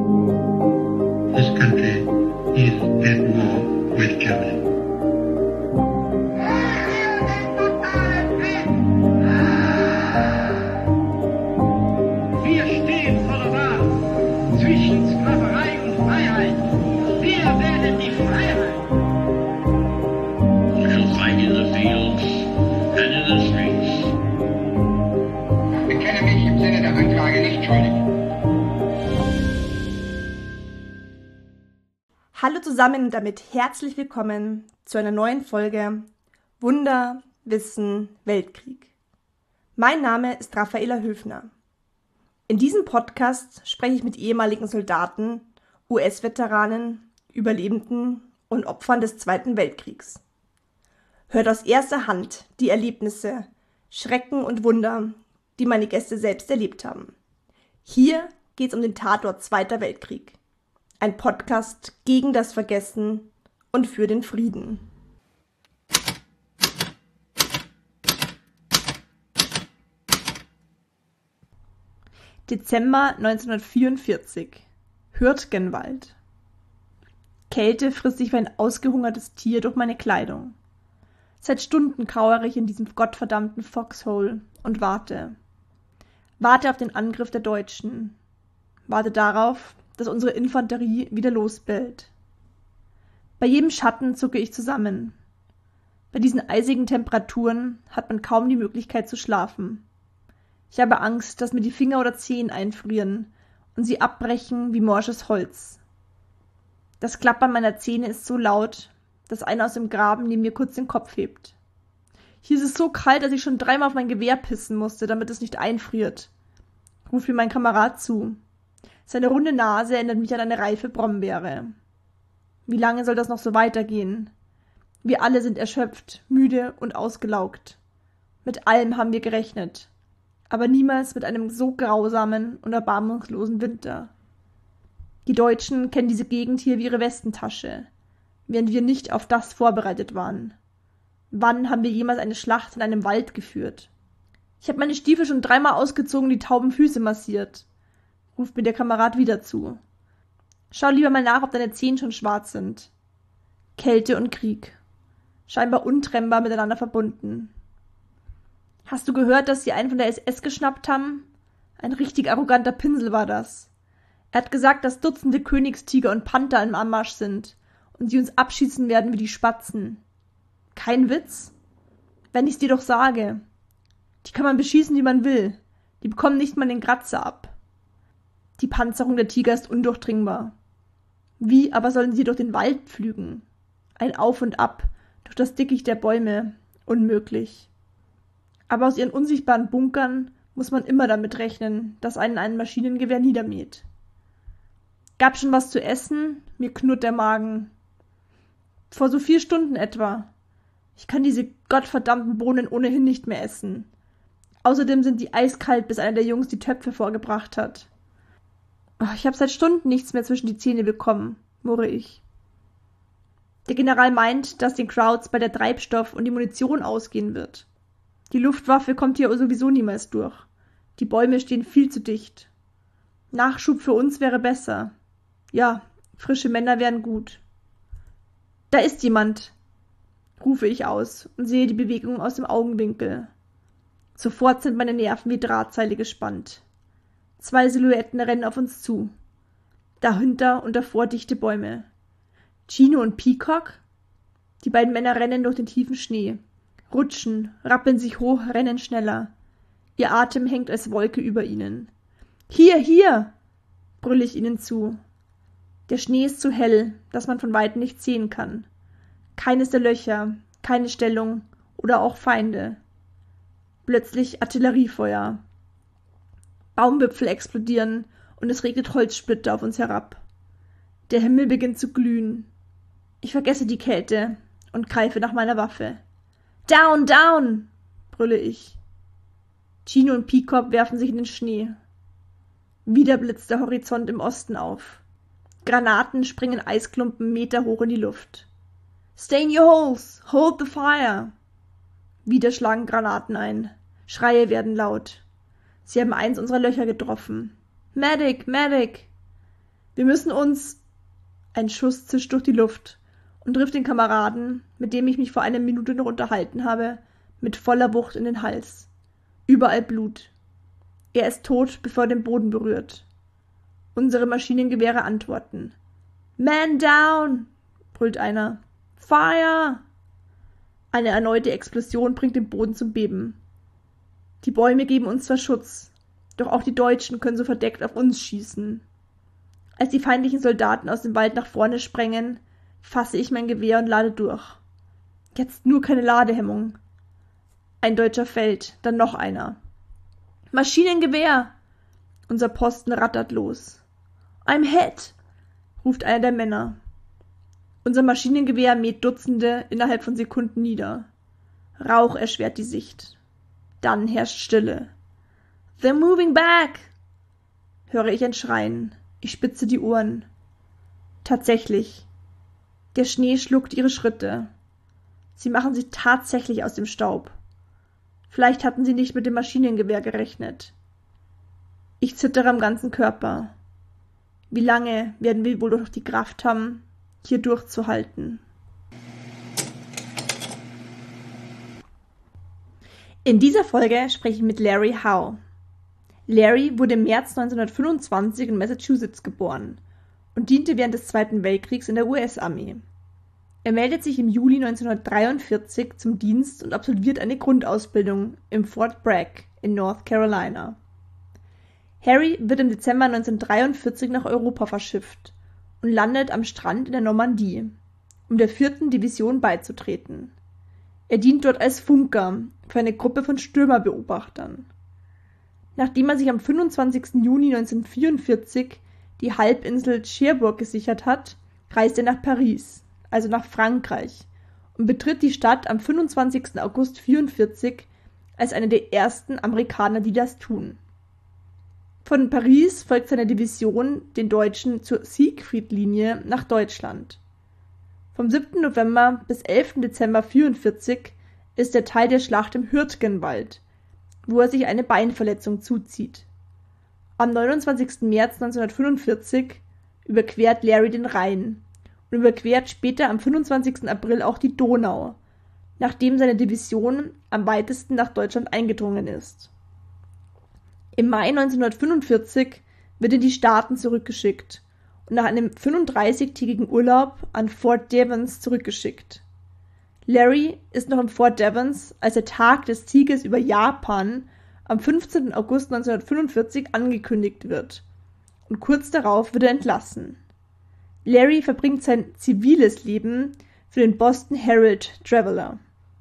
This country is at war with Germany. Wir stehen vor der Wahl zwischen Sklaverei und Freiheit. Wir wählen die Freiheit. We shall fight in the fields and in the streets. Ich bekenne mich im Sinne der Anklage nicht schuldig. Hallo zusammen und damit herzlich willkommen zu einer neuen Folge Wunder, Wissen, Weltkrieg. Mein Name ist Raffaela Höfner. In diesem Podcast spreche ich mit ehemaligen Soldaten, US-Veteranen, Überlebenden und Opfern des Zweiten Weltkriegs. Hört aus erster Hand die Erlebnisse, Schrecken und Wunder, die meine Gäste selbst erlebt haben. Hier geht es um den Tatort Zweiter Weltkrieg. Ein Podcast gegen das Vergessen und für den Frieden. Dezember 1944. Hürtgenwald. Kälte frisst sich wie ein ausgehungertes Tier durch meine Kleidung. Seit Stunden kauere ich in diesem gottverdammten Foxhole und warte. Warte auf den Angriff der Deutschen. Warte darauf, dass unsere Infanterie wieder losbellt. Bei jedem Schatten zucke ich zusammen. Bei diesen eisigen Temperaturen hat man kaum die Möglichkeit zu schlafen. Ich habe Angst, dass mir die Finger oder Zehen einfrieren und sie abbrechen wie morsches Holz. Das Klappern meiner Zähne ist so laut, dass einer aus dem Graben neben mir kurz den Kopf hebt. Hier ist es so kalt, dass ich schon 3-mal auf mein Gewehr pissen musste, damit es nicht einfriert, ruft mir mein Kamerad zu. Seine runde Nase erinnert mich an eine reife Brombeere. Wie lange soll das noch so weitergehen? Wir alle sind erschöpft, müde und ausgelaugt. Mit allem haben wir gerechnet, aber niemals mit einem so grausamen und erbarmungslosen Winter. Die Deutschen kennen diese Gegend hier wie ihre Westentasche, während wir nicht auf das vorbereitet waren. Wann haben wir jemals eine Schlacht in einem Wald geführt? Ich habe meine Stiefel schon 3-mal ausgezogen und die tauben Füße massiert, ruft mir der Kamerad wieder zu. Schau lieber mal nach, ob deine Zehen schon schwarz sind. Kälte und Krieg. Scheinbar untrennbar miteinander verbunden. Hast du gehört, dass sie einen von der SS geschnappt haben? Ein richtig arroganter Pinsel war das. Er hat gesagt, dass Dutzende Königstiger und Panther im Anmarsch sind und sie uns abschießen werden wie die Spatzen. Kein Witz? Wenn ich's dir doch sage. Die kann man beschießen, wie man will. Die bekommen nicht mal den Kratzer ab. Die Panzerung der Tiger ist undurchdringbar. Wie aber sollen sie durch den Wald pflügen? Ein Auf und Ab, durch das Dickicht der Bäume. Unmöglich. Aber aus ihren unsichtbaren Bunkern muss man immer damit rechnen, dass einen ein Maschinengewehr niedermäht. Gab schon was zu essen? Mir knurrt der Magen. Vor so 4 Stunden etwa. Ich kann diese gottverdammten Bohnen ohnehin nicht mehr essen. Außerdem sind die eiskalt, bis einer der Jungs die Töpfe vorgebracht hat. Ich habe seit Stunden nichts mehr zwischen die Zähne bekommen, murre ich. Der General meint, dass den Krauts bei der Treibstoff und die Munition ausgehen wird. Die Luftwaffe kommt hier sowieso niemals durch. Die Bäume stehen viel zu dicht. Nachschub für uns wäre besser. Ja, frische Männer wären gut. Da ist jemand, rufe ich aus und sehe die Bewegung aus dem Augenwinkel. Sofort sind meine Nerven wie Drahtseile gespannt. 2 Silhouetten rennen auf uns zu. Dahinter und davor dichte Bäume. Chino und Peacock? Die beiden Männer rennen durch den tiefen Schnee, rutschen, rappeln sich hoch, rennen schneller. Ihr Atem hängt als Wolke über ihnen. Hier, hier! Brülle ich ihnen zu. Der Schnee ist so hell, dass man von weitem nichts sehen kann. Keines der Löcher, keine Stellung oder auch Feinde. Plötzlich Artilleriefeuer. Baumwipfel explodieren und es regnet Holzsplitter auf uns herab. Der Himmel beginnt zu glühen. Ich vergesse die Kälte und greife nach meiner Waffe. Down, down! Brülle ich. Chino und Peacock werfen sich in den Schnee. Wieder blitzt der Horizont im Osten auf. Granaten springen Eisklumpen meterhoch in die Luft. Stay in your holes! Hold the fire! Wieder schlagen Granaten ein. Schreie werden laut. Sie haben eins unserer Löcher getroffen. Medic! Medic! Wir müssen uns... Ein Schuss zischt durch die Luft und trifft den Kameraden, mit dem ich mich vor einer Minute noch unterhalten habe, mit voller Wucht in den Hals. Überall Blut. Er ist tot, bevor er den Boden berührt. Unsere Maschinengewehre antworten. Man down! Brüllt einer. Fire! Eine erneute Explosion bringt den Boden zum Beben. Die Bäume geben uns zwar Schutz, doch auch die Deutschen können so verdeckt auf uns schießen. Als die feindlichen Soldaten aus dem Wald nach vorne sprengen, fasse ich mein Gewehr und lade durch. Jetzt nur keine Ladehemmung. Ein Deutscher fällt, dann noch einer. Maschinengewehr! Unser Posten rattert los. I'm hit! Ruft einer der Männer. Unser Maschinengewehr mäht Dutzende innerhalb von Sekunden nieder. Rauch erschwert die Sicht. Dann herrscht Stille. They're moving back! Höre ich ein Schreien. Ich spitze die Ohren. Tatsächlich. Der Schnee schluckt ihre Schritte. Sie machen sich tatsächlich aus dem Staub. Vielleicht hatten sie nicht mit dem Maschinengewehr gerechnet. Ich zittere am ganzen Körper. Wie lange werden wir wohl noch die Kraft haben, hier durchzuhalten? In dieser Folge spreche ich mit Larry Howe. Larry wurde im März 1925 in Massachusetts geboren und diente während des Zweiten Weltkriegs in der US-Armee. Er meldet sich im Juli 1943 zum Dienst und absolviert eine Grundausbildung im Fort Bragg in North Carolina. Harry wird im Dezember 1943 nach Europa verschifft und landet am Strand in der Normandie, um der 4. Division beizutreten. Er dient dort als Funker für eine Gruppe von Stürmerbeobachtern. Nachdem er sich am 25. Juni 1944 die Halbinsel Cherbourg gesichert hat, reist er nach Paris, also nach Frankreich, und betritt die Stadt am 25. August 1944 als einer der ersten Amerikaner, die das tun. Von Paris folgt seine Division den Deutschen zur Siegfried-Linie nach Deutschland. Vom 7. November bis 11. Dezember 1944 ist er Teil der Schlacht im Hürtgenwald, wo er sich eine Beinverletzung zuzieht. Am 29. März 1945 überquert Larry den Rhein und überquert später am 25. April auch die Donau, nachdem seine Division am weitesten nach Deutschland eingedrungen ist. Im Mai 1945 wird er in die Staaten zurückgeschickt und nach einem 35-tägigen Urlaub an Fort Devens zurückgeschickt. Larry ist noch im Fort Devens, als der Tag des Sieges über Japan am 15. August 1945 angekündigt wird, und kurz darauf wird er entlassen. Larry verbringt sein ziviles Leben für den Boston Herald Traveler.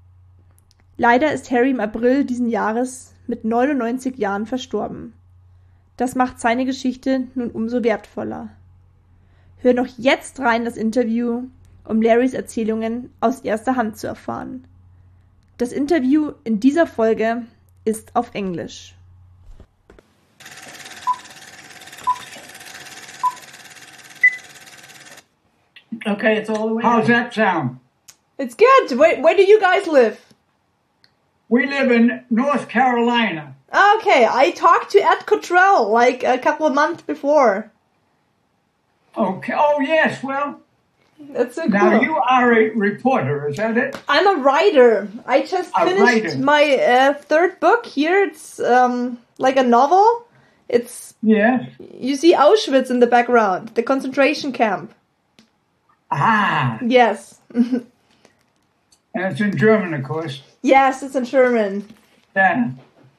Leider ist Harry im April diesen Jahres mit 99 Jahren verstorben. Das macht seine Geschichte nun umso wertvoller. Hör noch jetzt rein das Interview, um Larrys Erzählungen aus erster Hand zu erfahren. Das Interview in dieser Folge ist auf Englisch. Okay, it's all the way How's down. that sound? It's good. Where do you guys live? We live in North Carolina. Okay, I talked to Ed Cottrell like a couple of months before. Okay. Oh, yes. Well, That's so now cool. you are a reporter, is that it? I'm a writer. I just A finished writer. my third book here. It's like a novel. It's Yes. you see Auschwitz in the background, the concentration camp. Ah, Yes. and it's in German, of course. Yes, it's in German. Yeah.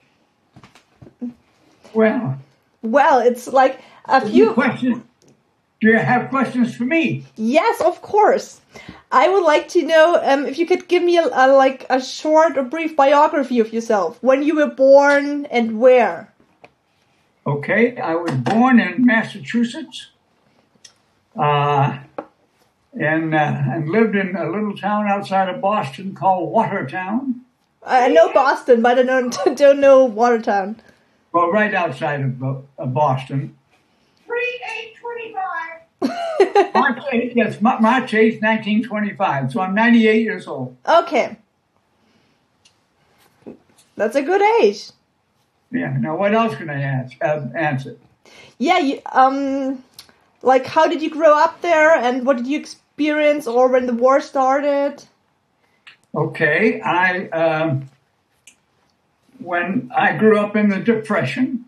Well, Well, it's like a few. questions. Do you have questions for me? Yes, of course. I would like to know if you could give me a short or brief biography of yourself. When you were born and where? Okay, I was born in Massachusetts, and lived in a little town outside of Boston called Watertown. I know Boston, but I don't know Watertown. Well, right outside of Boston. 3/8/25. March 8th, yes, March 8th, 1925. So I'm 98 years old. Okay. That's a good age. Yeah. Now, what else can I answer? Yeah, Like, how did you grow up there, and what did you experience, or when the war started? Okay, when I grew up in the Depression,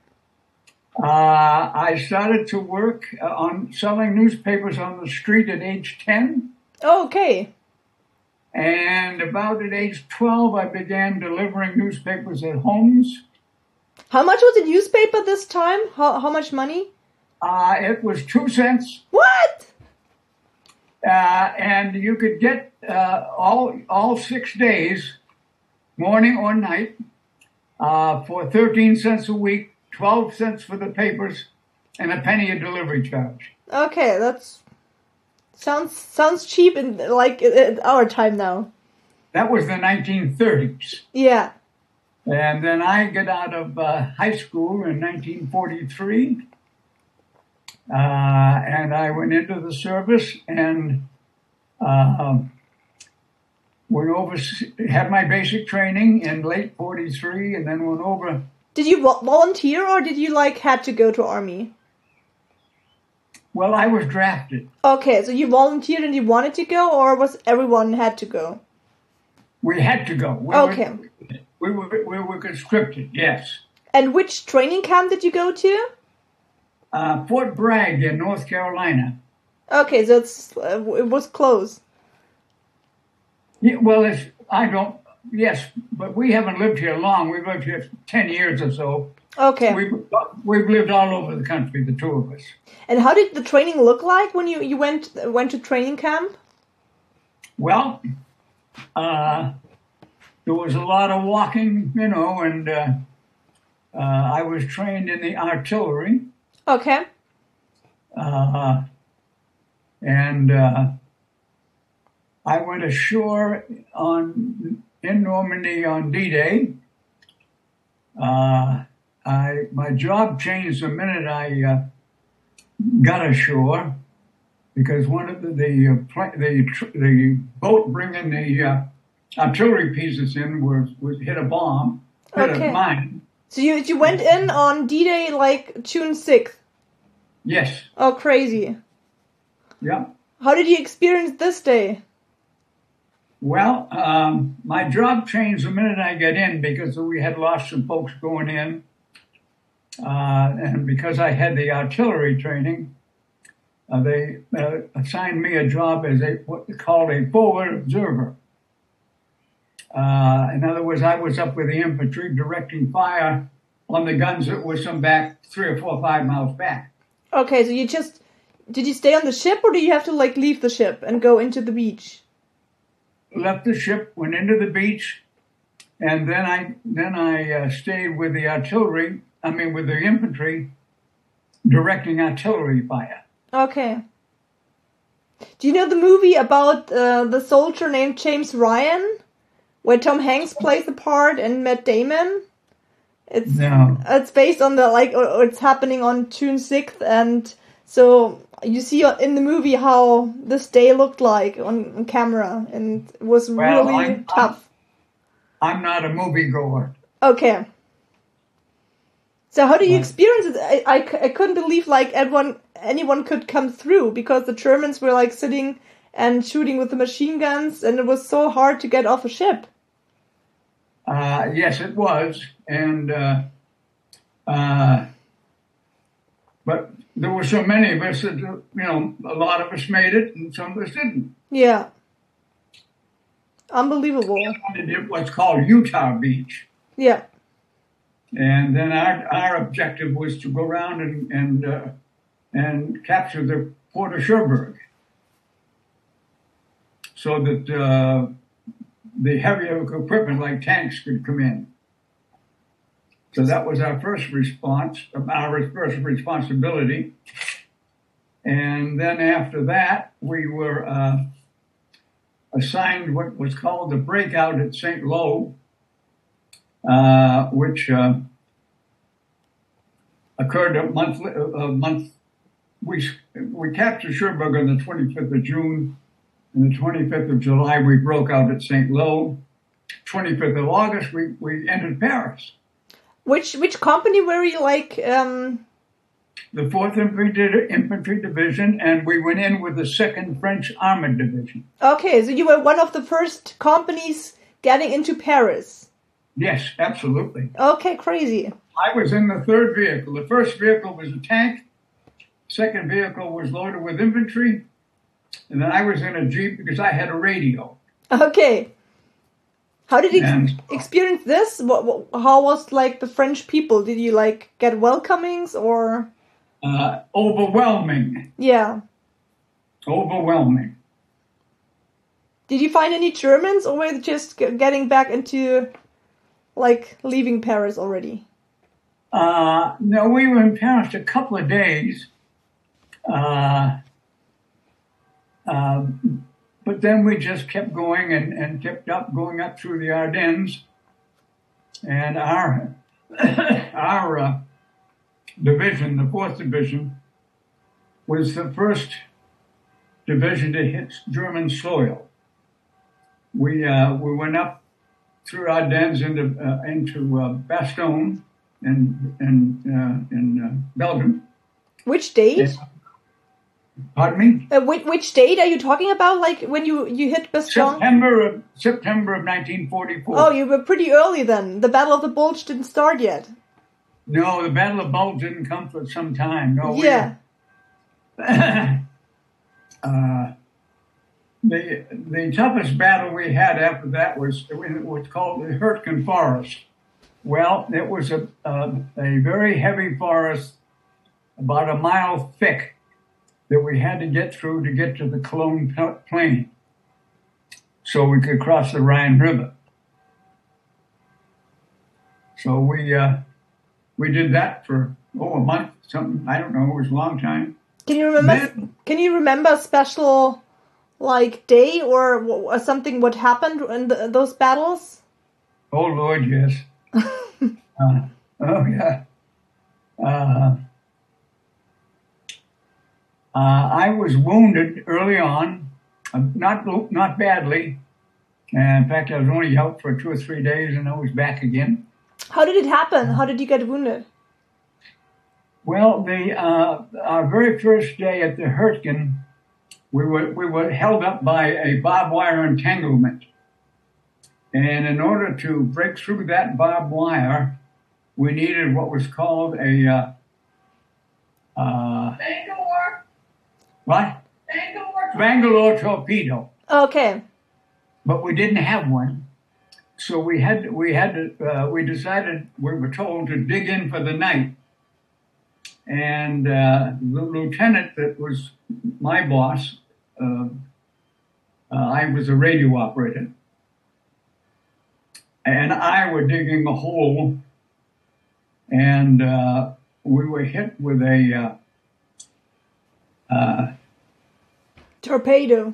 I started to work on selling newspapers on the street at age 10. Oh, okay. And about at age 12, I began delivering newspapers at homes. How much was a newspaper this time? How much money? It was 2 cents. What? And you could get all 6 days, morning or night, for 13 cents a week, 12 cents for the papers, and a penny a delivery charge. Okay, that's sounds cheap in like our time now. That was the 1930s. Yeah. And then I got out of high school in 1943, and I went into the service and went over, had my basic training in late 43, and then went over. Did you volunteer, or did you like had to go to army? Well, I was drafted. Okay, so you volunteered and you wanted to go, or was everyone had to go? We had to go. Okay. We were conscripted, yes. And which training camp did you go to? Fort Bragg in North Carolina. Okay, so it was close. Yeah, well, yes, but we haven't lived here long. We've lived here 10 years or so. Okay. We've lived all over the country, the two of us. And how did the training look like when you went to training camp? Well, there was a lot of walking, and I was trained in the artillery. Okay. And I went ashore in Normandy on D-Day. My job changed the minute I got ashore, because one of the boat bringing the artillery pieces in was hit a bomb, hit a mine. So you went in on D-Day like June 6th? Yes. Oh, crazy. Yeah. How did you experience this day? Well, my job changed the minute I got in, because we had lost some folks going in. And because I had the artillery training, they assigned me a job as what they called a forward observer. In other words, I was up with the infantry directing fire on the guns that were some back 3 or 4 or 5 miles back. Okay, so did you stay on the ship, or do you have to like leave the ship and go into the beach? Left the ship, went into the beach, and then I stayed with the artillery. With the infantry, directing artillery fire. Okay. Do you know the movie about the soldier named James Ryan, where Tom Hanks plays the part and Matt Damon? No. It's based on it's happening on June 6th, and so you see in the movie how this day looked like on camera, and it was really tough. I'm not a moviegoer. Okay. So how do you experience it? I couldn't believe like anyone could come through, because the Germans were like sitting and shooting with the machine guns, and it was so hard to get off a ship. Yes, it was, and but there were so many of us that a lot of us made it, and some of us didn't. Yeah, unbelievable. We did what's called Utah Beach. Yeah. And then our objective was to go around and capture the port of Cherbourg, so that the heavier equipment like tanks could come in. So that was our first response, our first responsibility. And then after that, we were assigned what was called the breakout at St. Lo, which occurred a month. We captured Cherbourg on the 25th of June, and the 25th of July we broke out at St. Lo. 25th of August we entered Paris. Which company were you like the 4th Infantry Division, and we went in with the 2nd French Armored Division. Okay, so you were one of the first companies getting into Paris. Yes, absolutely. Okay, crazy. I was in the 3rd vehicle. The 1st vehicle was a tank. 2nd vehicle was loaded with infantry. And then I was in a Jeep because I had a radio. Okay. How did you experience this? How was like the French people? Did you like get welcomings or? Overwhelming. Yeah. Overwhelming. Did you find any Germans, or were you just getting back into, like, leaving Paris already? No, we were in Paris a couple of days. But then we just kept going and kept going up through the Ardennes. And our division, the 4th Division, was the first division to hit German soil. We went up through Ardennes into Bastogne in Belgium. Which date? Pardon me? Which date are you talking about? Like when you hit Bastogne? September of 1944. Oh, you were pretty early then. The Battle of the Bulge didn't start yet. No, the Battle of Bulge didn't come for some time. No. Yeah. The toughest battle we had after that was what's called the Hurtgen Forest. Well, it was a very heavy forest, about a mile thick, that we had to get through to get to the Cologne Plain so we could cross the Rhine River. So we did that for a month, something. I don't know. It was a long time. Can you remember? Can you remember a special like day or something? What happened in those battles? Oh Lord, yes. Oh yeah. I was wounded early on, not badly. And in fact, I was only out for 2 or 3 days, and I was back again. How did it happen? How did you get wounded? Well, our very first day at the Hurtgen, we were held up by a barbed wire entanglement, and in order to break through that barbed wire, we needed what was called a what? Bangalore torpedo. Okay. But we didn't have one, so we decided, we were told to dig in for the night. And the lieutenant that was my boss, I was a radio operator, and I were digging a hole, and we were hit with a torpedo.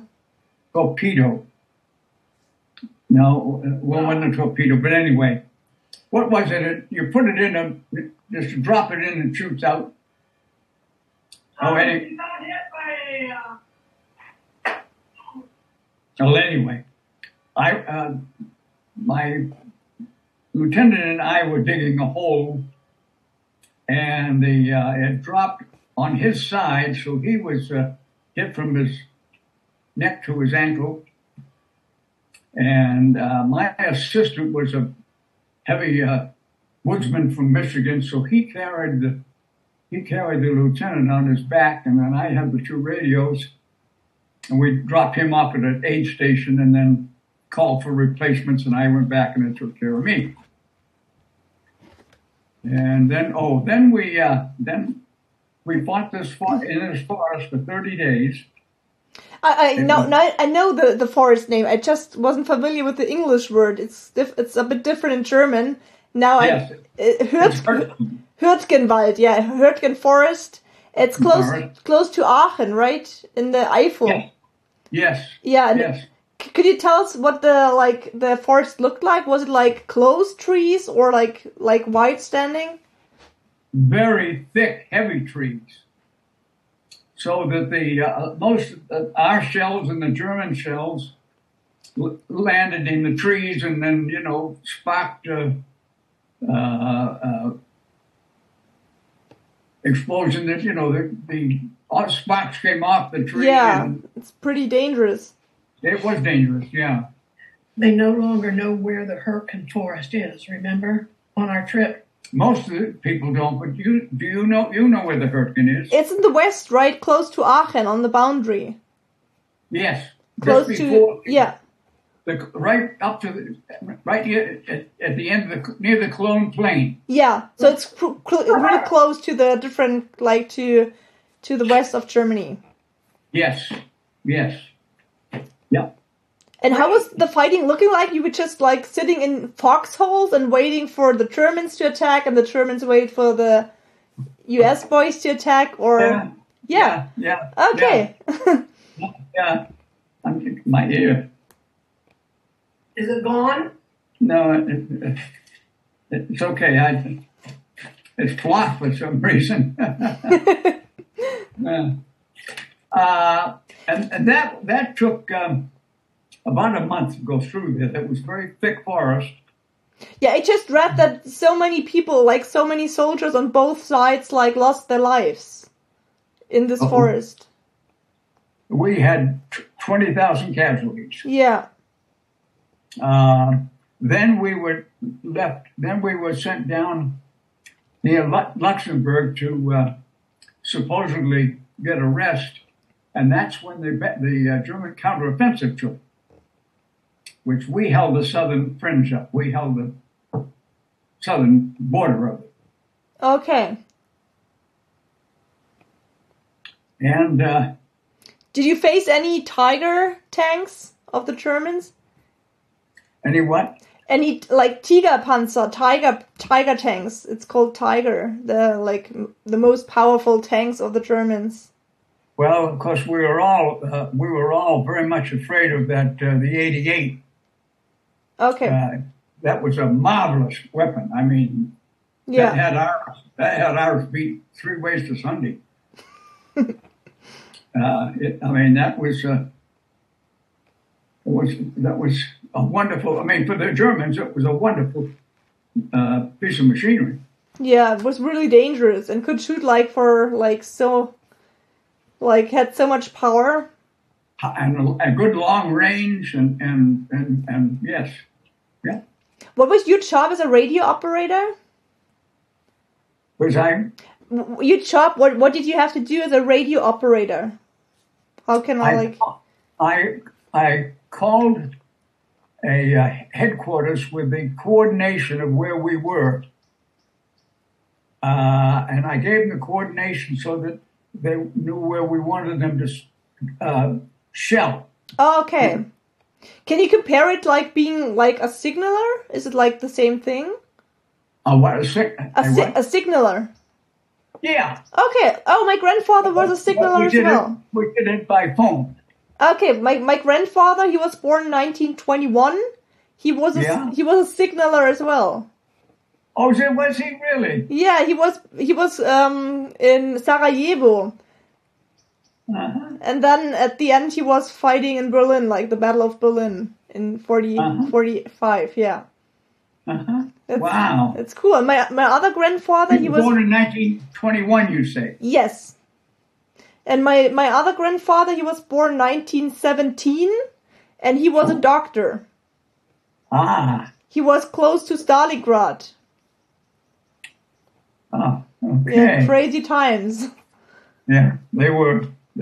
No, well, wasn't a torpedo, but anyway, what was it? You put it in just drop it in and shoots out. Anyway. Well, anyway, my lieutenant and I were digging a hole, and it dropped on his side, so he was hit from his neck to his ankle. And my assistant was a heavy woodsman from Michigan, so he carried the lieutenant on his back, and then I had the 2 radios, and we dropped him off at an aid station, and then called for replacements, and I went back and it took care of me. And then we fought in this forest for 30 days. I know the forest name. I just wasn't familiar with the English word. It's a bit different in German. Now yes, Hurtgenwald, yeah, Hurtgen Forest. It's close to Aachen, right, in the Eifel. Yes. Yeah. Yes. Could you tell us what the forest looked like? Was it like closed trees or like wide standing? Very thick, heavy trees. So that most of our shells and the German shells landed in the trees, and then explosion that, the sparks came off the tree. Yeah, And it's pretty dangerous. it was dangerous, yeah. They no longer know where the Hurtgen Forest is, remember? On our trip. Most of the people don't, but you know where the Hurtgen is? It's in the west, right? Close to Aachen, on the boundary. Yes. Close Just to, before, yeah. right up to right here at the end of near the Cologne Plain. Yeah, so it's really close to the different, like to the west of Germany. Yes. Yeah. And how was the fighting looking like? You were just like sitting in foxholes and waiting for the Germans to attack, and the Germans wait for the US boys to attack, or Yeah. Okay. Yeah. I'm kicking my ear. Is it gone? No, it's okay. It's blocked for some reason. And that took about a month to go through there. That was very thick forest. Yeah, I just read that so many people, like so many soldiers on both sides, like lost their lives in this forest. We had 20,000 casualties. Yeah. Then we were left. Then we were sent down near Luxembourg to supposedly get a rest, and that's when the German counteroffensive took, which we held the southern fringe up. We held the southern border of it. Okay. And did you face any Tiger tanks of the Germans? any what? Any like Tigerpanzer, Tiger tanks? It's called Tiger. The most powerful tanks of the Germans. Well, of course, we were all very much afraid of that the 88. Okay. That was a marvelous weapon. I mean, Yeah. that had ours beat 3 ways to Sunday. That was a wonderful. I mean, for the Germans, it was a wonderful piece of machinery. Yeah, it was really dangerous and could shoot had so much power. And a good long range, and yes, yeah. What was your job as a radio operator? Was I? Your job, what did you have to do as a radio operator? How can I called a headquarters with the coordination of where we were, and I gave them the coordination so that they knew where we wanted them to shell. Oh, okay. Can you compare it like being like a signaler? Is it like the same thing? What A signaler. Yeah. Okay. Oh, my grandfather was a signaler as well. We did it by phone. Okay, my grandfather, he was born in 1921. He was a signaler as well. Oh, was he really? Yeah, he was in Sarajevo. Uh-huh. And then at the end he was fighting in Berlin, like the Battle of Berlin in 45, yeah. Uh-huh. Wow. It's cool. And my other grandfather, he was born in 1921, you say? Yes. And my other grandfather, he was born 1917, and he was a doctor. Ah. He was close to Stalingrad. Oh, okay. Yeah, crazy times. Yeah, they were.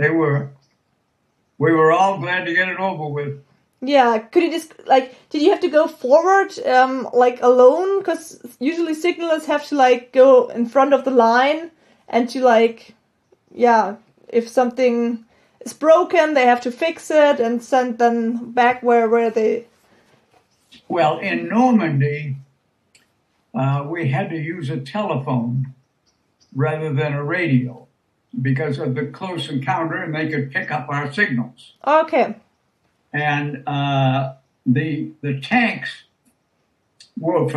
We were all glad to get it over with. Yeah, could you just did you have to go forward alone? Because usually signalers have to go in front of the line and to if something is broken, they have to fix it and send them back where they. Well, in Normandy, we had to use a telephone rather than a radio because of the close encounter, and they could pick up our signals. Okay. And the tanks were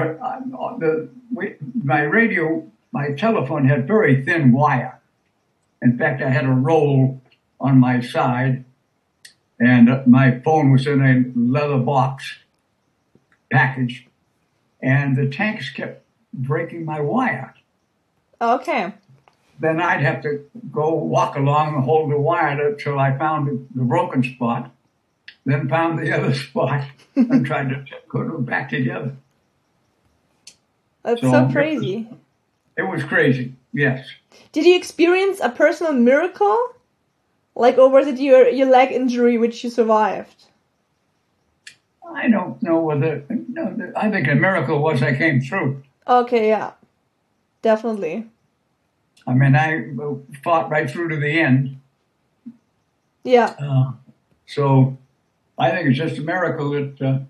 my telephone had very thin wire. In fact, I had a roll on my side, and my phone was in a leather box package, and the tanks kept breaking my wire. Okay. then I'd have to go walk along and hold the wire till I found the broken spot, then found the other spot and tried to put them back together. That's so crazy. It was crazy, yes. Did you experience a personal miracle? Like, or was it your leg injury which you survived? I don't know whether... No, I think a miracle was I came through. Okay, yeah. Definitely. I mean, I fought right through to the end. Yeah. So I think it's just a miracle that...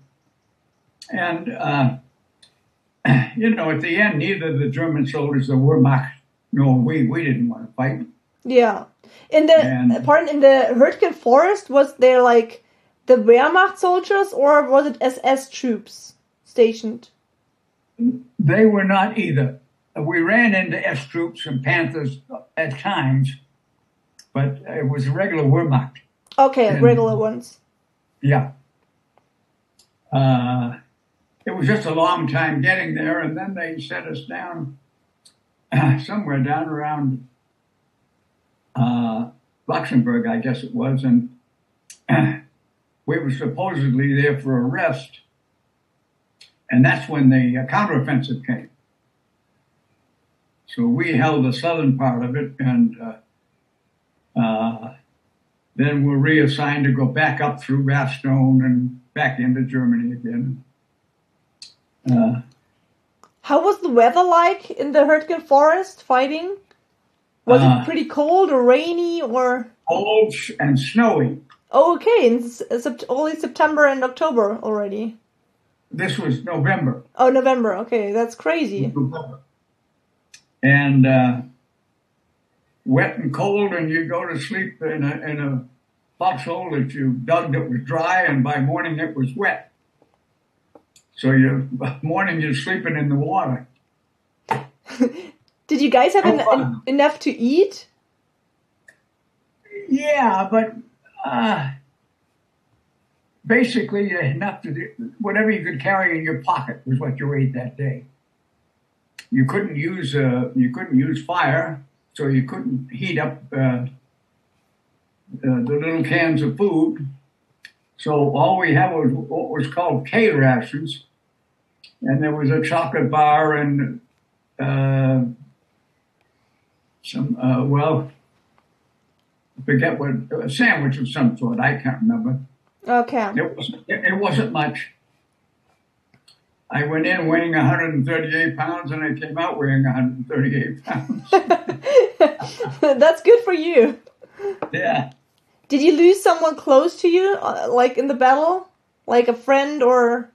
at the end, neither the German soldiers or Wehrmacht, no, we didn't want to fight. Yeah. In the Hürtgen Forest, was there like the Wehrmacht soldiers or was it SS troops stationed? They were not either. We ran into S troops and Panthers at times, but it was regular Wehrmacht. Okay, regular ones. Yeah. It was just a long time getting there, and then they set us down somewhere down around Luxembourg, I guess it was, and we were supposedly there for a rest, and that's when the counteroffensive came. So we held the southern part of it, and then were reassigned to go back up through Rathstone and back into Germany again. How was the weather like in the Hürtgen Forest fighting? Was it pretty cold or rainy or? Cold and snowy. Oh, okay. Only September and October already. This was November. Oh, November. Okay, that's crazy. And wet and cold, and you go to sleep in a foxhole that you dug that was dry, and by morning it was wet. So morning you're sleeping in the water. Did you guys have enough to eat? Yeah, but basically enough to do, whatever you could carry in your pocket was what you ate that day. You couldn't use fire, so you couldn't heat up the little cans of food. So all we had was what was called K rations, and there was a chocolate bar and a sandwich of some sort. I can't remember. Okay. It wasn't much. I went in weighing 138 pounds, and I came out weighing 138 pounds. That's good for you. Yeah. Did you lose someone close to you, like in the battle? Like a friend or?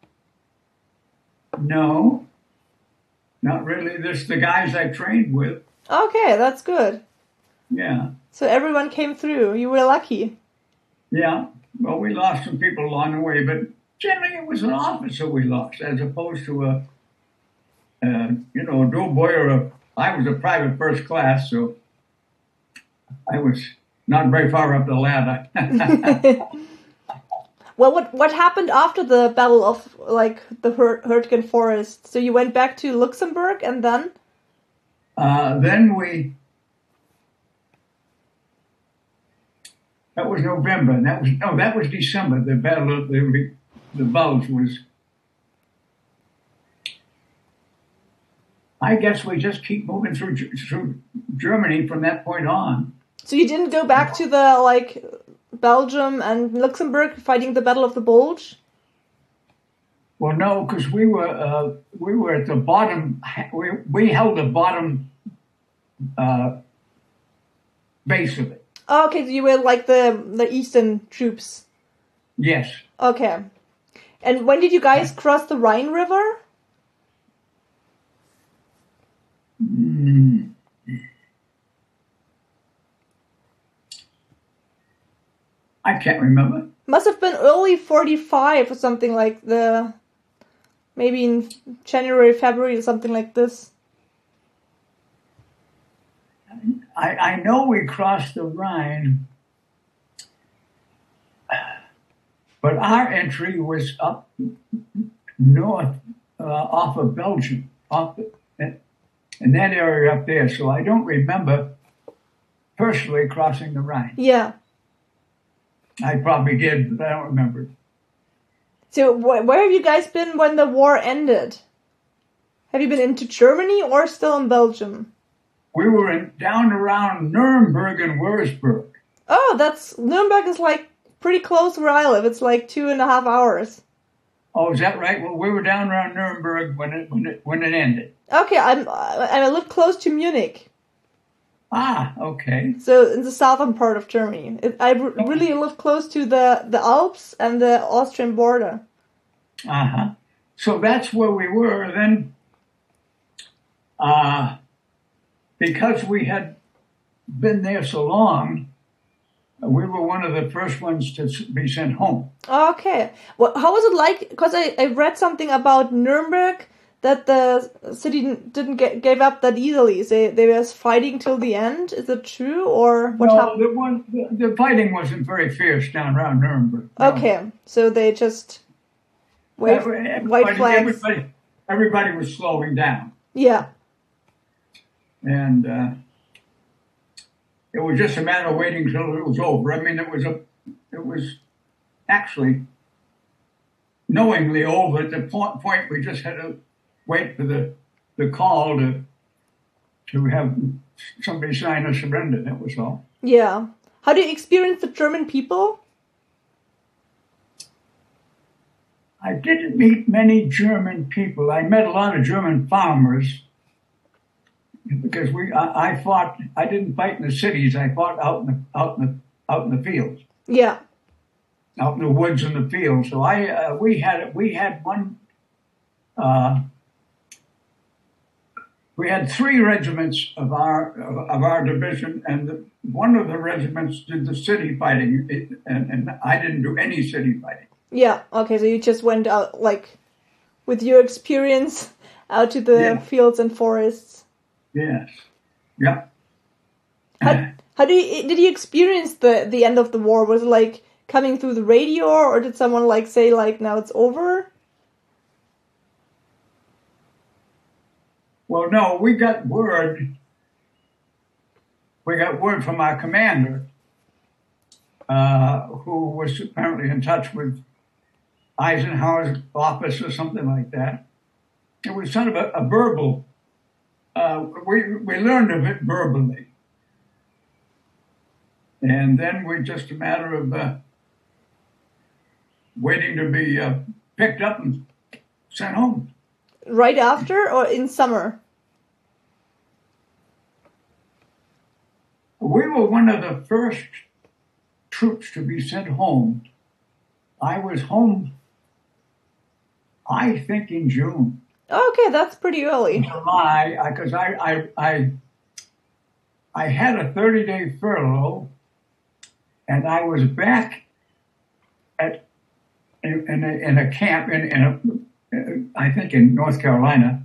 No. Not really. There's the guys I trained with. Okay, that's good. Yeah. So everyone came through. You were lucky. Yeah. Well, we lost some people along the way, but generally it was an officer we lost, as opposed to a doughboy I was a private first class, so I was not very far up the ladder. Well, what happened after the Battle of the Hürtgen Forest? So you went back to Luxembourg, and then? That was November, and that was December. The Battle of the Bulge was. I guess we just keep moving through Germany from that point on. So you didn't go back to the Belgium and Luxembourg fighting the Battle of the Bulge? Well, no, because we were at the bottom. We held the bottom base of it. Oh, okay, so you were like the eastern troops. Yes. Okay. And when did you guys cross the Rhine River? I can't remember. Must have been early 45 or something maybe in January, February or something like this. I know we crossed the Rhine, but our entry was up north off of Belgium. in that area up there. So I don't remember personally crossing the Rhine. Yeah. I probably did, but I don't remember. So where have you guys been when the war ended? Have you been into Germany or still in Belgium? We were down around Nuremberg and Würzburg. Oh, Nuremberg is like pretty close where I live. It's like 2.5 hours. Oh, is that right? Well, we were down around Nuremberg when it ended. Okay, I live close to Munich. Ah, okay. So in the southern part of Germany. I really live close to the Alps and the Austrian border. Uh-huh. So that's where we were. Then, because we had been there so long, we were one of the first ones to be sent home. Okay. Well, how was it like? Because I read something about Nuremberg, that the city didn't give up that easily. They were fighting till the end. Is it true, or what happened? The fighting wasn't very fierce down around Nuremberg. No. Okay, so they just waved white flags. Everybody was slowing down. Yeah. And it was just a matter of waiting until it was over. I mean, it was actually knowingly over at the point we just had to wait for the call to have somebody sign a surrender. That was all. Yeah. How do you experience the German people? I didn't meet many German people. I met a lot of German farmers because I fought. I didn't fight in the cities. I fought out in the fields. Yeah. Out in the woods and the fields. So we had one. We had 3 regiments of our division, and one of the regiments did the city fighting, and I didn't do any city fighting. Yeah. Okay. So you just went out, like, with your experience, out to the fields and forests. Yes. Yeah. How did you experience the end of the war? Was it like coming through the radio, or did someone like say like now it's over? Well, no, we got word. We got word from our commander, who was apparently in touch with Eisenhower's office or something like that. It was sort of a verbal. We learned of it verbally, and then we're just a matter of waiting to be picked up and sent home. Right after or in summer? We were one of the first troops to be sent home. I was home, I think, in June. Okay, that's pretty early. July, because I had a 30-day furlough, and I was back in a camp I think in North Carolina,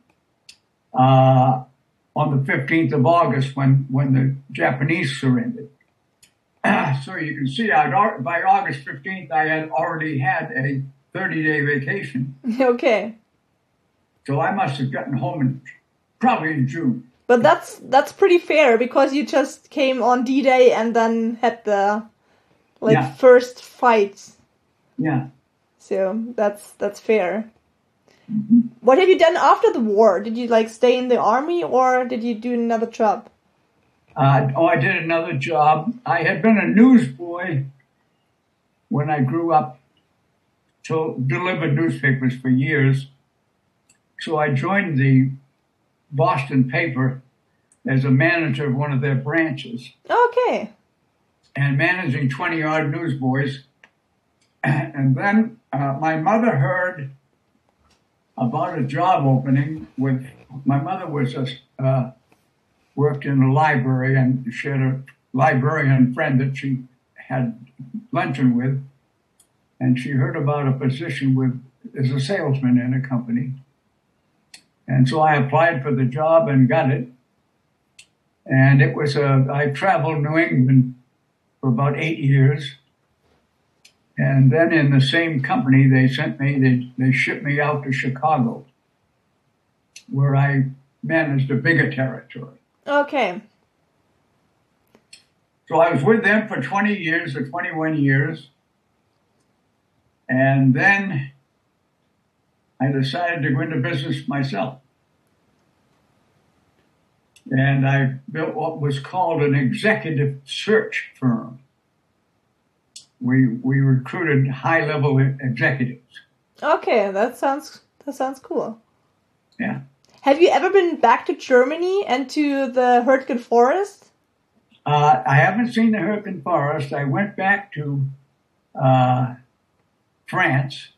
on the 15th of August when the Japanese surrendered. So you can see by August 15th, I had already had a 30-day vacation. Okay. So I must have gotten home probably in June. But that's pretty fair, because you just came on D-Day and then had the first fights. Yeah. So that's fair. Mm-hmm. What have you done after the war? Did you like stay in the army, or did you do another job? I did another job. I had been a newsboy when I grew up, to deliver newspapers for years. So I joined the Boston paper as a manager of one of their branches. Okay. And managing 20-odd newsboys. And then my mother heard about a job opening with, my mother was worked in a library, and she had a librarian friend that she had luncheon with, and she heard about a position as a salesman in a company. And so I applied for the job and got it. And it was I traveled New England for about 8 years. And then in the same company, they shipped me out to Chicago, where I managed a bigger territory. Okay. So I was with them for 20 years or 21 years. And then I decided to go into business myself. And I built what was called an executive search firm. We recruited high-level executives. Okay, that sounds cool. Yeah. Have you ever been back to Germany and to the Hürtgen Forest? I haven't seen the Hürtgen Forest. I went back to France.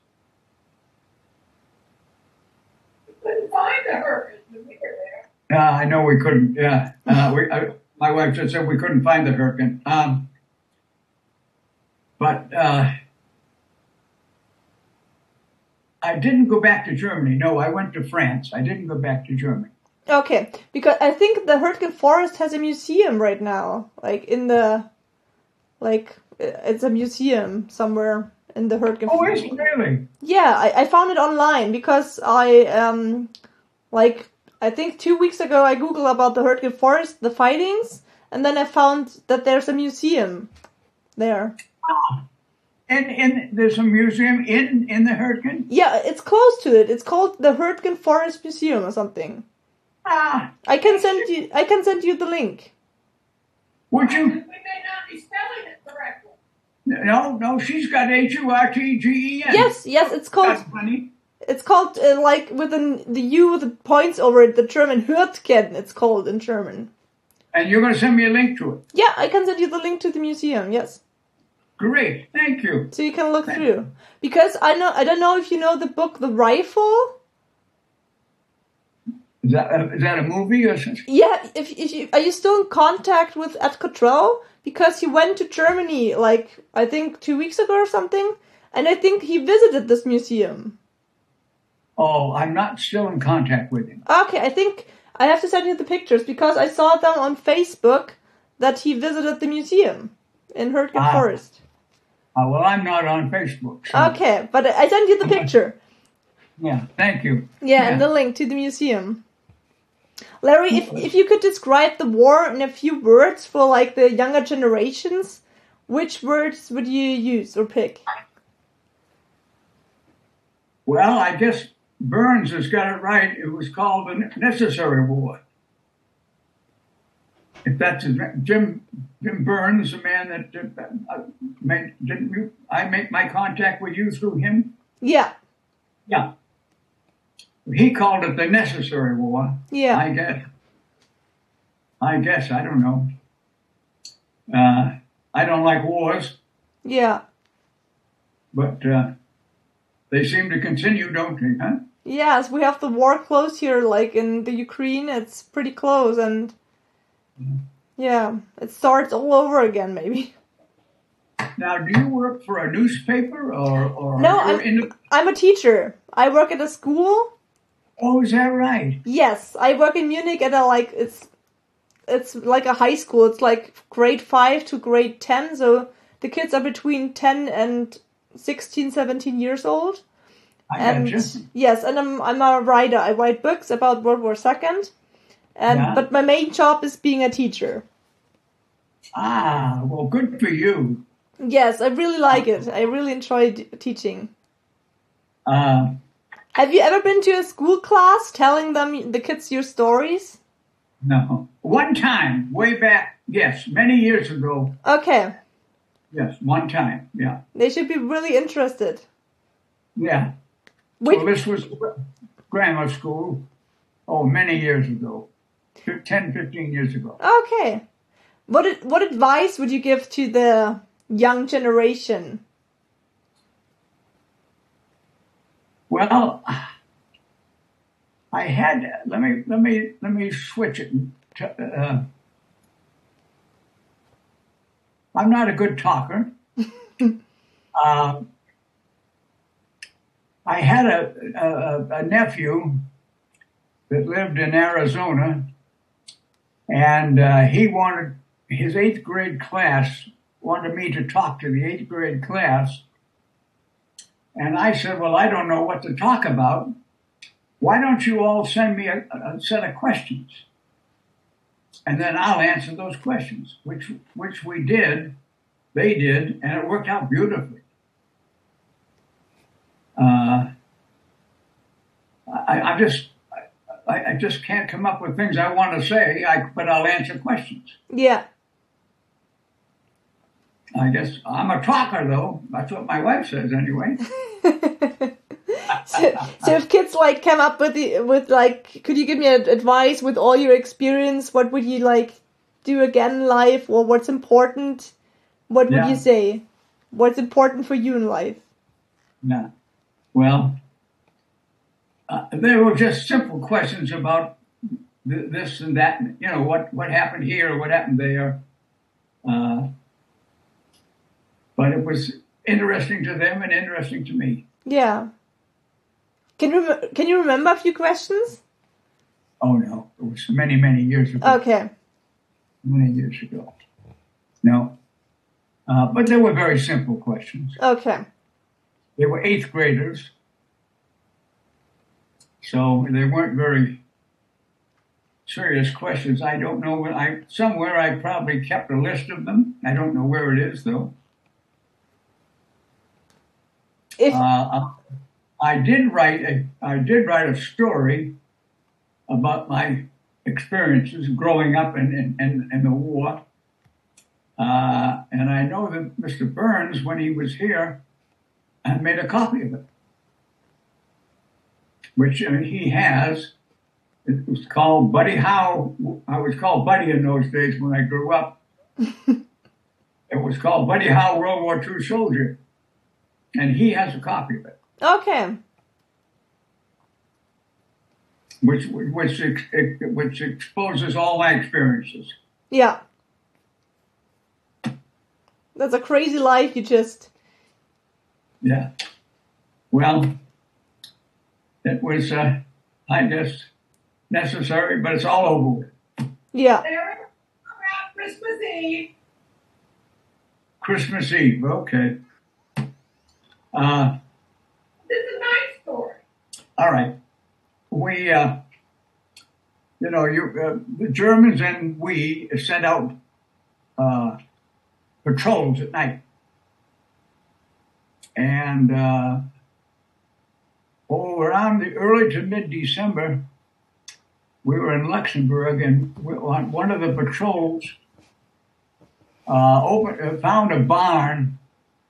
Couldn't find the Hurricane when we were there. I know we couldn't. Yeah, my wife just said we couldn't find the Hürtgen. But I didn't go back to Germany. No, I went to France. I didn't go back to Germany. Okay, because I think the Hürtgen Forest has a museum right now. It's a museum somewhere in the Hürtgen Oh, Forest. is it really? Yeah, I found it online because I think 2 weeks ago I Googled about the Hürtgen Forest, the findings, and then I found that there's a museum there. And there's a museum in the Hürtgen? Yeah, it's close to it. It's called the Hürtgen Forest Museum or something. I can send you the link. Would you? We may not be spelling it correctly. No, she's got Hurtgen. Yes, it's called. That's funny. It's called with the U with the points over it. The German Hürtgen. It's called in German. And you're going to send me a link to it? Yeah, I can send you the link to the museum. Yes. Great, thank you. So you can look through. Because I don't know if you know the book The Rifle. Is that a movie or something? Yeah, are you still in contact with Ed Cottrell? Because he went to Germany, I think 2 weeks ago or something, and I think he visited this museum. Oh, I'm not still in contact with him. Okay, I think I have to send you the pictures, because I saw them on Facebook that he visited the museum in Hürtgen Forest. Well, I'm not on Facebook. So. Okay, but I sent you the picture. Yeah, thank you. Yeah, and the link to the museum. Larry, if you could describe the war in a few words for the younger generations, which words would you use or pick? Well, I guess Burns has got it right. It was called the Necessary War. If that's his name. Jim Burns, the man that didn't I make my contact with you through him? Yeah. Yeah. He called it the Necessary War. Yeah. I guess. I don't know. I don't like wars. Yeah. But they seem to continue, don't they, huh? Yes, we have the war close here, in the Ukraine, it's pretty close, and yeah, it starts all over again, maybe. Now, do you work for a newspaper or No, I'm a teacher. I work at a school. Oh, is that right? Yes, I work in Munich at it's like a high school. It's grade 5 to grade 10, so the kids are between 10 and 16, 17 years old. Gotcha. Yes, and I'm a writer. I write books about World War II, but my main job is being a teacher. Well, good for you. Yes, I really like it. I really enjoy teaching. Have you ever been to a school class telling the kids your stories? No. One time, way back, yes, many years ago. Okay. Yes, one time, yeah. They should be really interested. Yeah. Wait. So this was grammar school, many years ago. 10, 15 years ago. Okay. What advice would you give to the young generation? Well, I had let me switch it. I'm not a good talker. I had a nephew that lived in Arizona, and he wanted his 8th grade class wanted me to talk to the 8th grade class. And I said, well, I don't know what to talk about. why don't you all send me a set of questions? And then I'll answer those questions, which we did, they did, and it worked out beautifully. I just can't come up with things I want to say, but I'll answer questions. Yeah. I guess I'm a talker, though. That's what my wife says, anyway. So if kids like come up with like, could you give me advice with all your experience? What would you like do again in life, or what's important? What would you say? What's important for you in life? Yeah. Well, they were just simple questions about this and that. You know, what happened here, what happened there. But it was interesting to them and interesting to me. Yeah. Can you remember a few questions? Oh, no. It was many, many years ago. Okay. Many years ago. No. But they were very simple questions. Okay. They were 8th graders. So they weren't very serious questions. I don't know. Somewhere I probably kept a list of them. I don't know where it is, though. I did write a story about my experiences growing up in the war, and I know that Mr. Burns, when he was here, had made a copy of it, which he has. It was called Buddy Howe. I was called Buddy in those days when I grew up. It was called Buddy Howe, World War II Soldier. And he has a copy of it. Okay. Which exposes all my experiences. Yeah. That's a crazy life you just... Yeah. Well, it was, I guess, necessary, but it's all over with. Yeah. They're around Christmas Eve. Christmas Eve, okay. This is a nice story. All right. We, the Germans and we sent out patrols at night. And around the early to mid-December, we were in Luxembourg, and on one of the patrols found a barn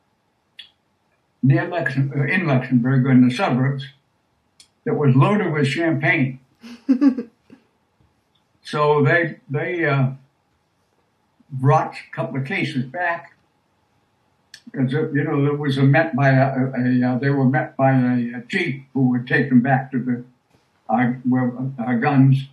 in Luxembourg, in the suburbs, that was loaded with champagne. So they brought a couple of cases back because they were met by a jeep who would take them back to our guns.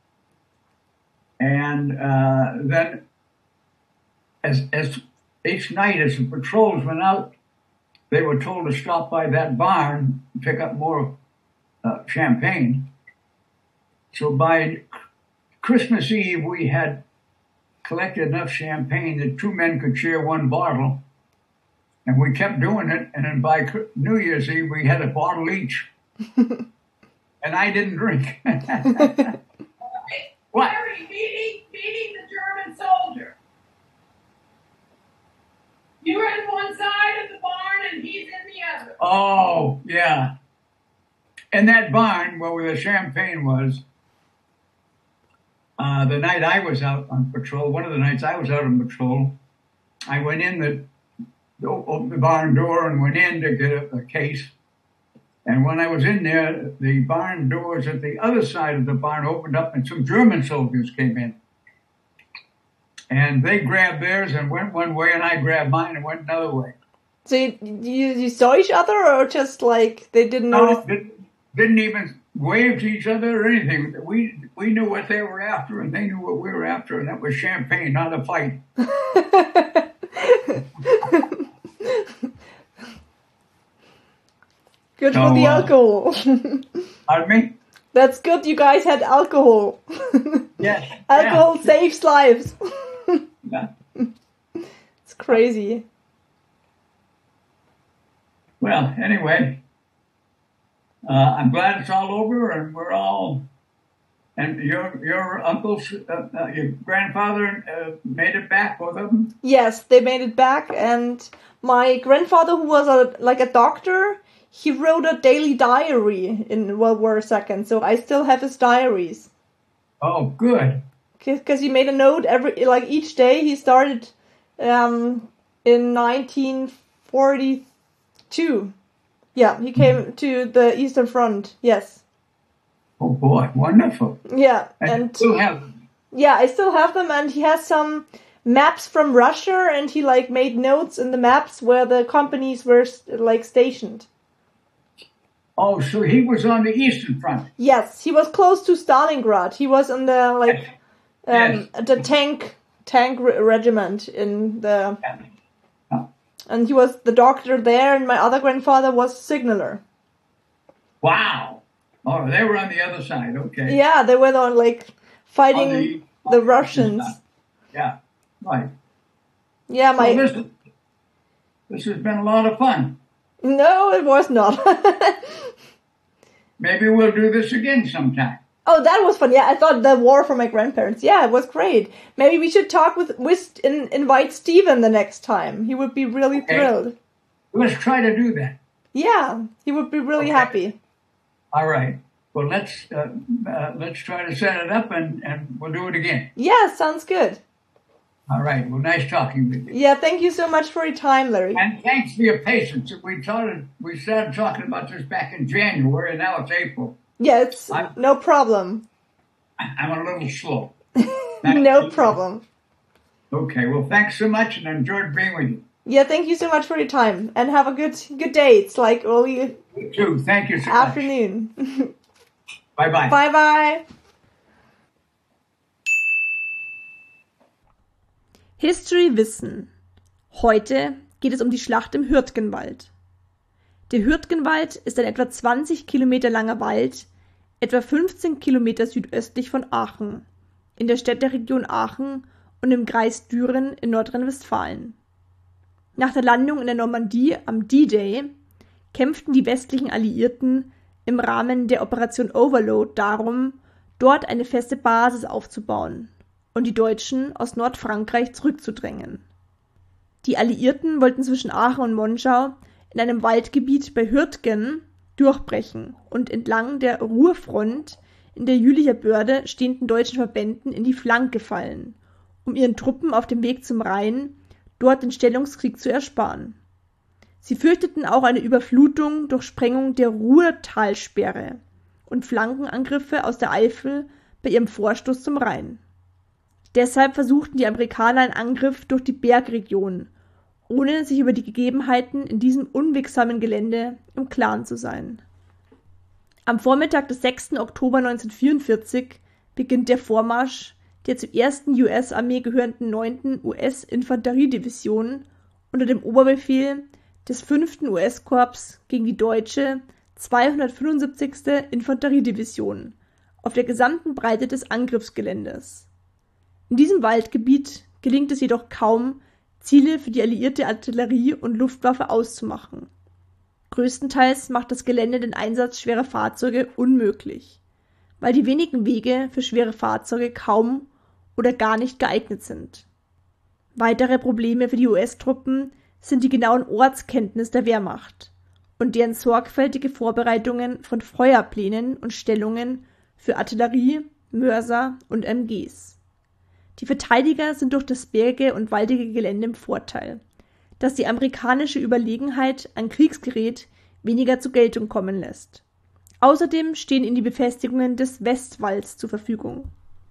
And then, as each night as the patrols went out, they were told to stop by that barn and pick up more champagne. So by Christmas Eve, we had collected enough champagne that 2 men could share 1 bottle. And we kept doing it. And then by New Year's Eve, we had a bottle each. And I didn't drink. What? Larry, meeting the German soldier. You were in one side of the barn and he's in the other. Oh, yeah. In that barn where the champagne was, the night I was out on patrol, one of the nights I was out on patrol, I went in opened the barn door and went in to get a case. And when I was in there, the barn doors at the other side of the barn opened up and some German soldiers came in. And they grabbed theirs and went one way, and I grabbed mine and went another way. So you saw each other, or just like they didn't notice? No, didn't even wave to each other or anything. We knew what they were after, and they knew what we were after, and that was champagne, not a fight. Good for the alcohol. Pardon me? That's good you guys had alcohol. Yes. Alcohol saves lives. Yeah. It's crazy. Well, anyway, I'm glad it's all over, and we're all. And your uncles, your grandfather made it back, both of them? Yes, they made it back, and my grandfather, who was a doctor, he wrote a daily diary in World War II, so I still have his diaries. Oh, good. Because he made a note each day. He started in 1942. Yeah, he came to the Eastern Front. Yes. Oh boy, wonderful. Yeah, and you still have them. Yeah, I still have them, and he has some maps from Russia, and he made notes in the maps where the companies were stationed. Oh, so he was on the Eastern Front. Yes, he was close to Stalingrad. He was in the the tank regiment in the, and he was the doctor there. And my other grandfather was signaler. Wow! Oh, they were on the other side. Okay. Yeah, they were fighting the Russians. Yeah, right. Yeah, this has been a lot of fun. No, it was not. Maybe we'll do this again sometime. Oh, that was fun. Yeah, I thought the war for my grandparents. Yeah, it was great. Maybe we should talk invite Steven the next time. He would be really thrilled. Let's try to do that. Yeah, he would be really happy. All right. Well, let's try to set it up and we'll do it again. Yeah, sounds good. All right. Well, nice talking with you. Yeah, thank you so much for your time, Larry. And thanks for your patience. We started talking about this back in January, and now it's April. Yes, no problem. I'm a little slow. No problem. Okay. Well, thanks so much, and I enjoyed being with you. Yeah, thank you so much for your time, and have a good day. It's early. You too. Thank you so afternoon. Much. Bye-bye. Bye-bye. History Wissen. Heute geht es um die Schlacht im Hürtgenwald. Der Hürtgenwald ist ein etwa 20 Kilometer langer Wald, etwa 15 Kilometer südöstlich von Aachen, in der Städteregion Aachen und im Kreis Düren in Nordrhein-Westfalen. Nach der Landung in der Normandie am D-Day kämpften die westlichen Alliierten im Rahmen der Operation Overlord darum, dort eine feste Basis aufzubauen und die Deutschen aus Nordfrankreich zurückzudrängen. Die Alliierten wollten zwischen Aachen und Monschau in einem Waldgebiet bei Hürtgen durchbrechen und entlang der Ruhrfront in der Jülicher Börde stehenden deutschen Verbänden in die Flanke fallen, um ihren Truppen auf dem Weg zum Rhein dort den Stellungskrieg zu ersparen. Sie fürchteten auch eine Überflutung durch Sprengung der Ruhrtalsperre und Flankenangriffe aus der Eifel bei ihrem Vorstoß zum Rhein. Deshalb versuchten die Amerikaner einen Angriff durch die Bergregion, ohne sich über die Gegebenheiten in diesem unwegsamen Gelände im Klaren zu sein. Am Vormittag des 6. Oktober 1944 beginnt der Vormarsch der zur 1. US-Armee gehörenden 9. US-Infanteriedivision unter dem Oberbefehl des 5. US-Korps gegen die deutsche 275. Infanteriedivision auf der gesamten Breite des Angriffsgeländes. In diesem Waldgebiet gelingt es jedoch kaum, Ziele für die alliierte Artillerie und Luftwaffe auszumachen. Größtenteils macht das Gelände den Einsatz schwerer Fahrzeuge unmöglich, weil die wenigen Wege für schwere Fahrzeuge kaum oder gar nicht geeignet sind. Weitere Probleme für die US-Truppen sind die genauen Ortskenntnis der Wehrmacht und deren sorgfältige Vorbereitungen von Feuerplänen und Stellungen für Artillerie, Mörser und MGs. Die Verteidiger sind durch das bergige und waldige Gelände im Vorteil, das die amerikanische Überlegenheit an Kriegsgerät weniger zur Geltung kommen lässt. Außerdem stehen ihnen die Befestigungen des Westwalls zur Verfügung.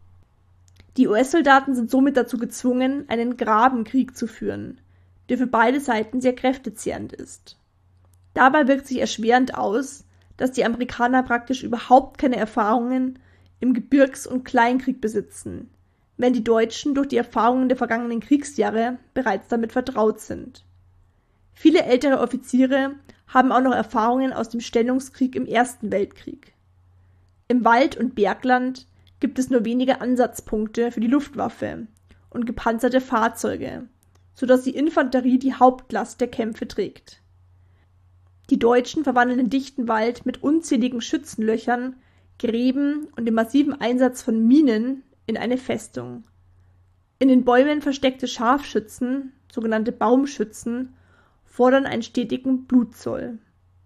Die US-Soldaten sind somit dazu gezwungen, einen Grabenkrieg zu führen, der für beide Seiten sehr kräftezehrend ist. Dabei wirkt sich erschwerend aus, dass die Amerikaner praktisch überhaupt keine Erfahrungen im Gebirgs- und Kleinkrieg besitzen, wenn die Deutschen durch die Erfahrungen der vergangenen Kriegsjahre bereits damit vertraut sind. Viele ältere Offiziere haben auch noch Erfahrungen aus dem Stellungskrieg im Ersten Weltkrieg. Im Wald- und Bergland gibt es nur wenige Ansatzpunkte für die Luftwaffe und gepanzerte Fahrzeuge, sodass die Infanterie die Hauptlast der Kämpfe trägt. Die Deutschen verwandeln den dichten Wald mit unzähligen Schützenlöchern, Gräben und dem massiven Einsatz von Minen in eine Festung. In den Bäumen versteckte Scharfschützen, sogenannte Baumschützen, fordern einen stetigen Blutzoll.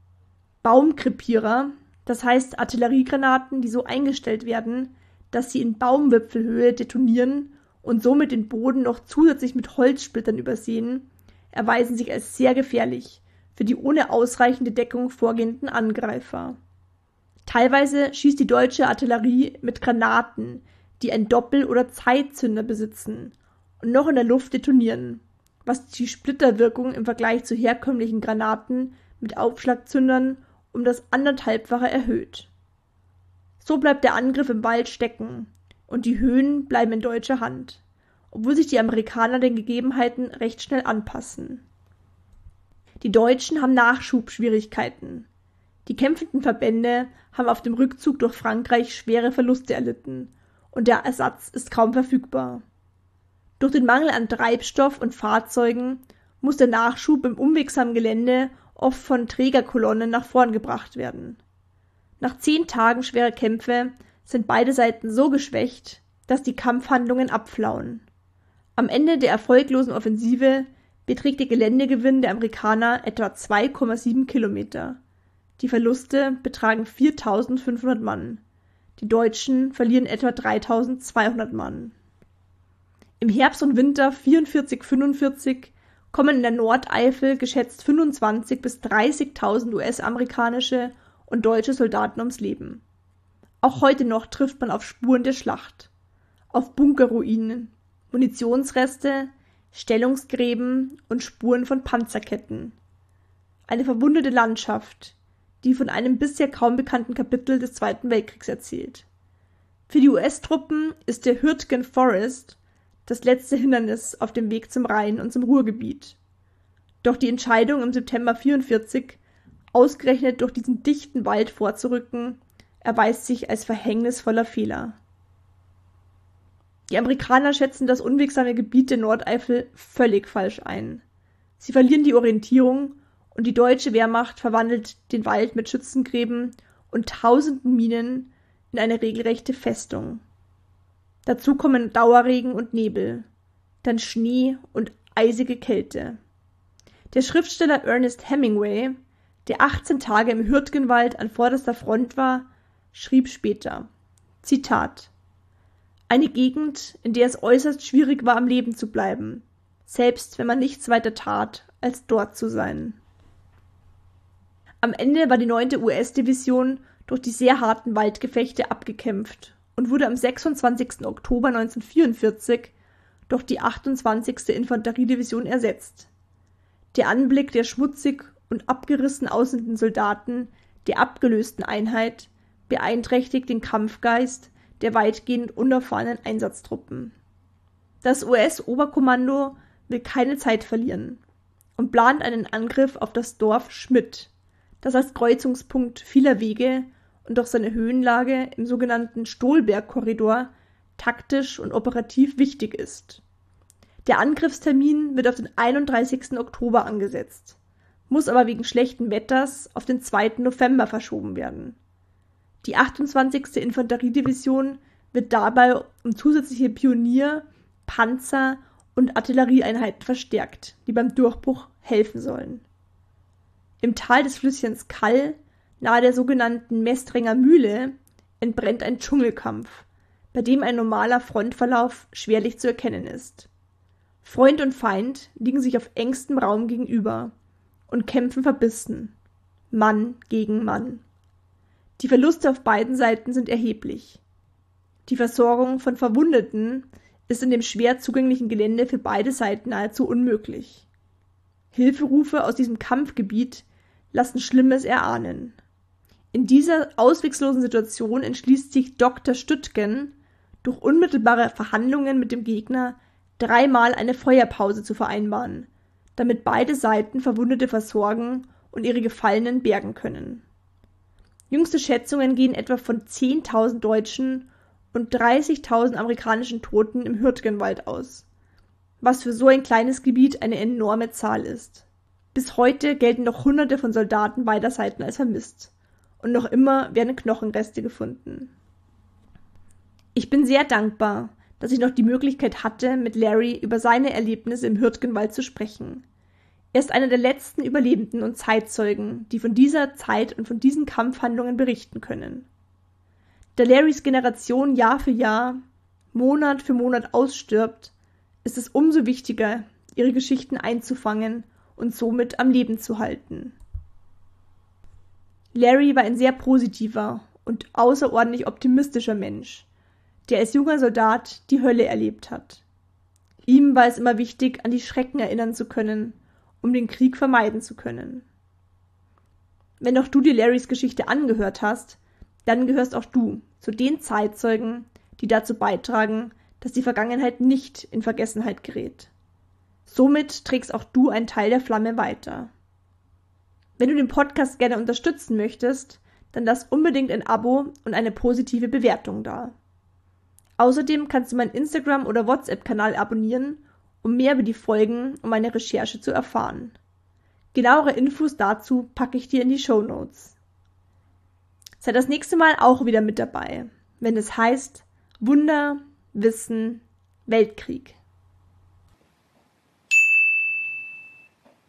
Baumkrepierer, das heißt Artilleriegranaten, die so eingestellt werden, dass sie in Baumwipfelhöhe detonieren und somit den Boden noch zusätzlich mit Holzsplittern übersehen, erweisen sich als sehr gefährlich für die ohne ausreichende Deckung vorgehenden Angreifer. Teilweise schießt die deutsche Artillerie mit Granaten, die ein Doppel- oder Zeitzünder besitzen und noch in der Luft detonieren, was die Splitterwirkung im Vergleich zu herkömmlichen Granaten mit Aufschlagzündern um das 1,5-fache erhöht. So bleibt der Angriff im Wald stecken und die Höhen bleiben in deutscher Hand, obwohl sich die Amerikaner den Gegebenheiten recht schnell anpassen. Die Deutschen haben Nachschubschwierigkeiten. Die kämpfenden Verbände haben auf dem Rückzug durch Frankreich schwere Verluste erlitten und der Ersatz ist kaum verfügbar. Durch den Mangel an Treibstoff und Fahrzeugen muss der Nachschub im unwegsamen Gelände oft von Trägerkolonnen nach vorn gebracht werden. Nach 10 Tagen schwerer Kämpfe sind beide Seiten so geschwächt, dass die Kampfhandlungen abflauen. Am Ende der erfolglosen Offensive beträgt der Geländegewinn der Amerikaner etwa 2,7 Kilometer. Die Verluste betragen 4.500 Mann. Die Deutschen verlieren etwa 3.200 Mann. Im Herbst und Winter 44/45 kommen in der Nordeifel geschätzt 25.000 bis 30.000 US-amerikanische und deutsche Soldaten ums Leben. Auch heute noch trifft man auf Spuren der Schlacht, auf Bunkerruinen, Munitionsreste, Stellungsgräben und Spuren von Panzerketten. Eine verwundete Landschaft, die von einem bisher kaum bekannten Kapitel des Zweiten Weltkriegs erzählt. Für die US-Truppen ist der Hürtgen Forest das letzte Hindernis auf dem Weg zum Rhein und zum Ruhrgebiet. Doch die Entscheidung im September 1944, ausgerechnet durch diesen dichten Wald vorzurücken, erweist sich als verhängnisvoller Fehler. Die Amerikaner schätzen das unwegsame Gebiet der Nordeifel völlig falsch ein. Sie verlieren die Orientierung und die deutsche Wehrmacht verwandelt den Wald mit Schützengräben und tausenden Minen in eine regelrechte Festung. Dazu kommen Dauerregen und Nebel, dann Schnee und eisige Kälte. Der Schriftsteller Ernest Hemingway, der 18 Tage im Hürtgenwald an vorderster Front war, schrieb später, Zitat: Eine Gegend, in der es äußerst schwierig war, am Leben zu bleiben, selbst wenn man nichts weiter tat, als dort zu sein. Am Ende war die 9. US-Division durch die sehr harten Waldgefechte abgekämpft und wurde am 26. Oktober 1944 durch die 28. Infanteriedivision ersetzt. Der Anblick der schmutzig und abgerissen aussehenden Soldaten der abgelösten Einheit beeinträchtigt den Kampfgeist der weitgehend unerfahrenen Einsatztruppen. Das US-Oberkommando will keine Zeit verlieren und plant einen Angriff auf das Dorf Schmidt, das als Kreuzungspunkt vieler Wege und durch seine Höhenlage im sogenannten Stolberg-Korridor taktisch und operativ wichtig ist. Der Angriffstermin wird auf den 31. Oktober angesetzt, muss aber wegen schlechten Wetters auf den 2. November verschoben werden. Die 28. Infanteriedivision wird dabei um zusätzliche Pionier-, Panzer- und Artillerieeinheiten verstärkt, die beim Durchbruch helfen sollen. Im Tal des Flüsschens Kall, nahe der sogenannten Mestrenger Mühle, entbrennt ein Dschungelkampf, bei dem ein normaler Frontverlauf schwerlich zu erkennen ist. Freund und Feind liegen sich auf engstem Raum gegenüber und kämpfen verbissen, Mann gegen Mann. Die Verluste auf beiden Seiten sind erheblich. Die Versorgung von Verwundeten ist in dem schwer zugänglichen Gelände für beide Seiten nahezu unmöglich. Hilferufe aus diesem Kampfgebiet lassen Schlimmes erahnen. In dieser ausweglosen Situation entschließt sich Dr. Stüttgen, durch unmittelbare Verhandlungen mit dem Gegner 3-mal eine Feuerpause zu vereinbaren, damit beide Seiten Verwundete versorgen und ihre Gefallenen bergen können. Jüngste Schätzungen gehen etwa von 10.000 Deutschen und 30.000 amerikanischen Toten im Hürtgenwald aus, was für so ein kleines Gebiet eine enorme Zahl ist. Bis heute gelten noch Hunderte von Soldaten beider Seiten als vermisst. Und noch immer werden Knochenreste gefunden. Ich bin sehr dankbar, dass ich noch die Möglichkeit hatte, mit Larry über seine Erlebnisse im Hürtgenwald zu sprechen. Er ist einer der letzten Überlebenden und Zeitzeugen, die von dieser Zeit und von diesen Kampfhandlungen berichten können. Da Larrys Generation Jahr für Jahr, Monat für Monat ausstirbt, ist es umso wichtiger, ihre Geschichten einzufangen und somit am Leben zu halten. Larry war ein sehr positiver und außerordentlich optimistischer Mensch, der als junger Soldat die Hölle erlebt hat. Ihm war es immer wichtig, an die Schrecken erinnern zu können, um den Krieg vermeiden zu können. Wenn auch du dir Larrys Geschichte angehört hast, dann gehörst auch du zu den Zeitzeugen, die dazu beitragen, dass die Vergangenheit nicht in Vergessenheit gerät. Somit trägst auch du einen Teil der Flamme weiter. Wenn du den Podcast gerne unterstützen möchtest, dann lass unbedingt ein Abo und eine positive Bewertung da. Außerdem kannst du meinen Instagram- oder WhatsApp-Kanal abonnieren, um mehr über die Folgen und meine Recherche zu erfahren. Genauere Infos dazu packe ich dir in die Shownotes. Sei das nächste Mal auch wieder mit dabei, wenn es heißt Wunder, Wissen, Weltkrieg.